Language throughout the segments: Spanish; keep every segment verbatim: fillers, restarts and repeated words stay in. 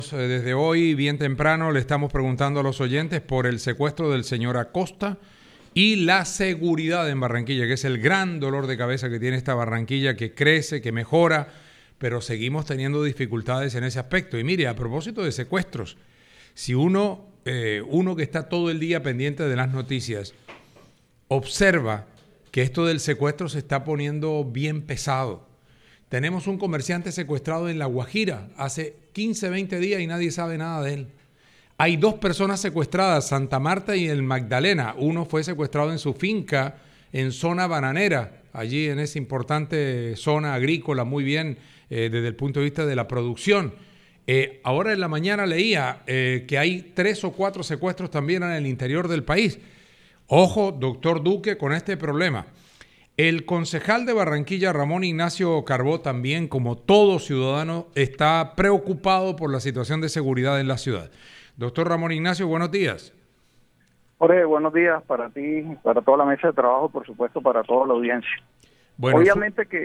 Eh, Desde hoy, bien temprano, le estamos preguntando a los oyentes por el secuestro del señor Acosta y la seguridad en Barranquilla, que es el gran dolor de cabeza que tiene esta Barranquilla, que crece, que mejora, pero seguimos teniendo dificultades en ese aspecto. Y mire, a propósito de secuestros, si uno, eh, uno que está todo el día pendiente de las noticias, observa que esto del secuestro se está poniendo bien pesado. Tenemos un comerciante secuestrado en La Guajira hace quince, veinte días y nadie sabe nada de él. Hay dos personas secuestradas, Santa Marta y el Magdalena. Uno fue secuestrado en su finca en zona bananera, allí en esa importante zona agrícola, muy bien eh, desde el punto de vista de la producción. Eh, ahora en la mañana leía eh, que hay tres o cuatro secuestros también en el interior del país. Ojo, doctor Duque, con este problema. El concejal de Barranquilla, Ramón Ignacio Carbó, también, como todo ciudadano, está preocupado por la situación de seguridad en la ciudad. Doctor Ramón Ignacio, buenos días. Jorge, buenos días para ti, para toda la mesa de trabajo, por supuesto, para toda la audiencia. Bueno, Obviamente su, que...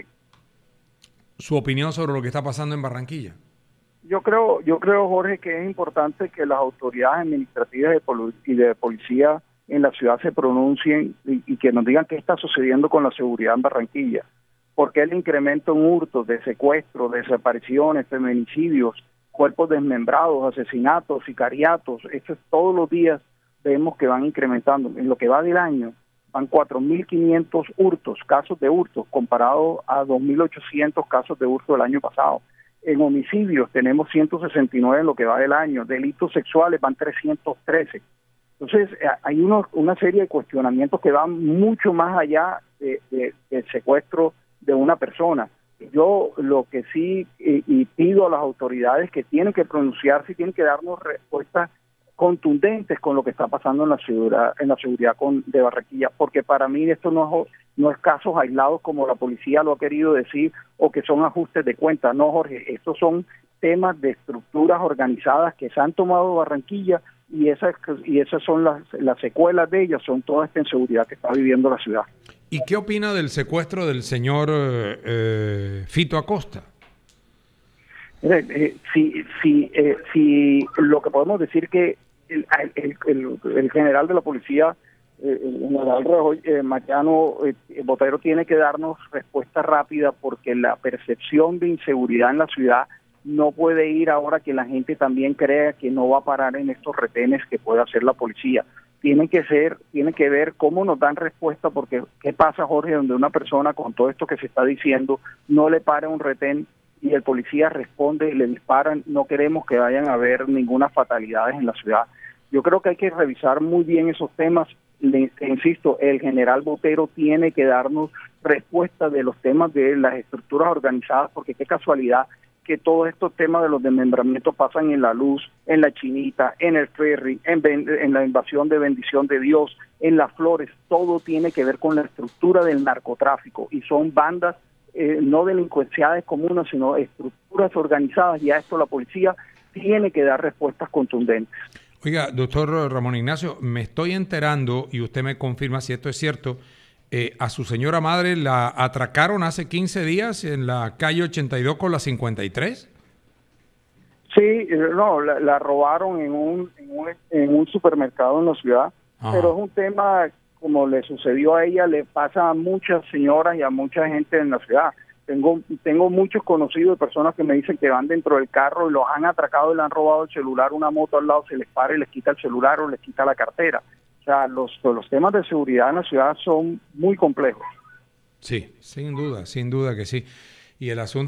Su opinión sobre lo que está pasando en Barranquilla. Yo creo, yo creo, Jorge, que es importante que las autoridades administrativas de pol- y de policía en la ciudad se pronuncien y, y que nos digan qué está sucediendo con la seguridad en Barranquilla. Porque el incremento en hurtos, de secuestros, desapariciones, feminicidios, cuerpos desmembrados, asesinatos, sicariatos, esto es todos los días vemos que van incrementando. En lo que va del año van cuatro mil quinientos hurtos, casos de hurtos, comparado a dos mil ochocientos casos de hurto del año pasado. En homicidios tenemos ciento sesenta y nueve en lo que va del año, delitos sexuales van trescientos trece. Entonces hay unos, una serie de cuestionamientos que van mucho más allá de, de, del secuestro de una persona. Yo lo que sí y, y pido a las autoridades que tienen que pronunciarse y tienen que darnos respuestas contundentes con lo que está pasando en la seguridad, en la seguridad con, de Barranquilla, porque para mí esto no es, no es casos aislados como la policía lo ha querido decir o que son ajustes de cuenta. No, Jorge, estos son temas de estructuras organizadas que se han tomado Barranquilla y esas y esas son las, las secuelas de ellas, son toda esta inseguridad que está viviendo la ciudad. ¿Y qué opina del secuestro del señor eh, eh, Fito Acosta? Eh, eh, si, si, eh, si lo que podemos decir que el, el, el, el general de la policía, eh, el general Rejoy, eh, Mariano eh, Botero, tiene que darnos respuesta rápida porque la percepción de inseguridad en la ciudad no puede ir ahora que la gente también crea que no va a parar en estos retenes que puede hacer la policía. Tienen que ser, tienen que ver cómo nos dan respuesta, porque ¿qué pasa, Jorge, donde una persona con todo esto que se está diciendo no le para un retén y el policía responde y le disparan? No queremos que vayan a haber ninguna fatalidades en la ciudad. Yo creo que hay que revisar muy bien esos temas. Le, insisto, el general Botero tiene que darnos respuesta de los temas de las estructuras organizadas, porque qué casualidad que todos estos temas de los desmembramientos pasan en La Luz, en La Chinita, en el Ferry, en, en la invasión de Bendición de Dios, en Las Flores. Todo tiene que ver con la estructura del narcotráfico y son bandas eh, no delincuenciales comunes, sino estructuras organizadas, y a esto la policía tiene que dar respuestas contundentes. Oiga, doctor Ramón Ignacio, me estoy enterando, y usted me confirma si esto es cierto, eh, a su señora madre la atracaron hace quince días en la calle ochenta y dos con la cincuenta y tres. Sí, no, la, la robaron en un, en un en un supermercado en la ciudad. Ajá. Pero es un tema, como le sucedió a ella, le pasa a muchas señoras y a mucha gente en la ciudad. Tengo tengo muchos conocidos de personas que me dicen que van dentro del carro y los han atracado y le han robado el celular, una moto al lado se les para y les quita el celular o les quita la cartera. O sea, los, los temas de seguridad en la ciudad son muy complejos. Sí, sin duda, sin duda que sí. Y el asunto